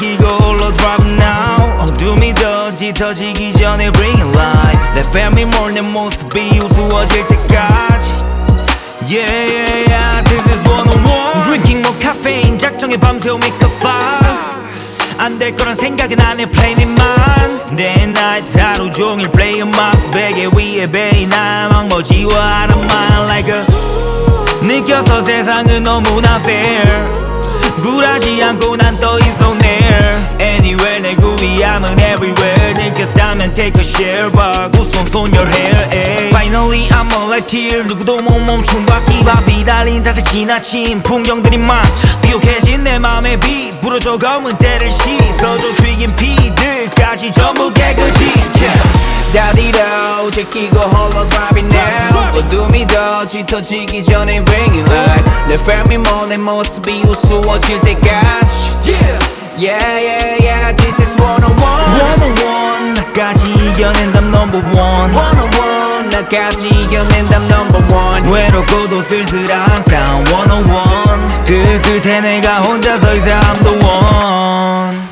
제끼고 홀로 drive now 어둠이 더 짙어지기 전에 bring it light Let family more 내 모습이 우스워질 때까지 Yeah yeah yeah this is 101 Drinking more caffeine 작정해 밤새워 make a fire 안 될 거란 생각은 안 해 plain in mind 내 night 하루 종일 play 음악 베개 위에 베인 나만 머지와 않아 like a 느껴서 세상은 너무나 fair 굴하지 않고 난 더 있어 near Anywhere 내 구비함은 everywhere 느꼈다면 take a share 봐 goosebumps on your hair ay. Finally I'm alive here 누구도 못 멈춘 바퀴바 비달린 탓에 지나친 풍경들이 많 비옥해진 내 맘에 비 부러져 검은 때를 씻어줘 튀긴 피들까지 전부 깨끗이 yeah. 다리로 제끼고 홀로 driving now 어둠이 더 짙어지기 전에 bring it light Let family more 내 모습이 우스워질 때까지 Yeah yeah yeah this is 101 101 나까지 이겨낸담 number one 101 나까지 이겨낸담 number one 외롭고도 쓸쓸한 sound 101 그 끝에 내가 혼자 서 있어 I'm the one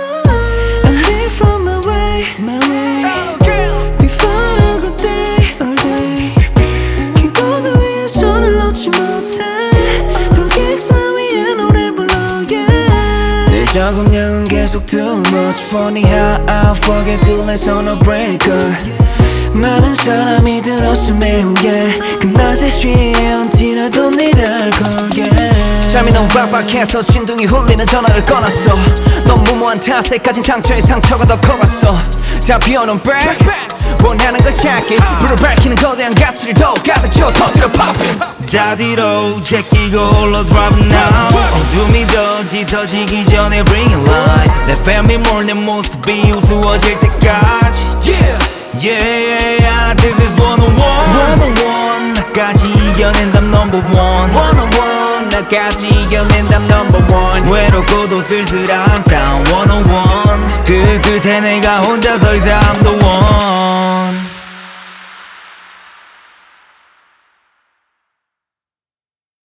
적응량은 계속 too much Funny how I forget to let on a breaker 많은 사람이 들었어 매우 yeah 그 맛에 취해 언제라도 니를 걸게 삶이 너무 빡빡해서 진동이 울리는 전화를 꺼놨어 넌 무모한 탓에 가진 상처에 상처가 더 커갔어 다 비워놓은 back 원하는 걸 찾기 불을 밝히는 거대한 가치를 더 가득 터뜨려 popping 다 뒤로 제끼고 홀로 drive now 어둠이 더 짙어지기 전에 bring it light Let family more 내 모습이 우스워질 때까지 Yeah yeah yeah yeah this is 101 101 나까지 이겨낸담 number one 101 나까지 이겨낸담 number one 외롭고도 쓸쓸한 sound 101 그 끝에 내가 혼자 서 있어 I'm the one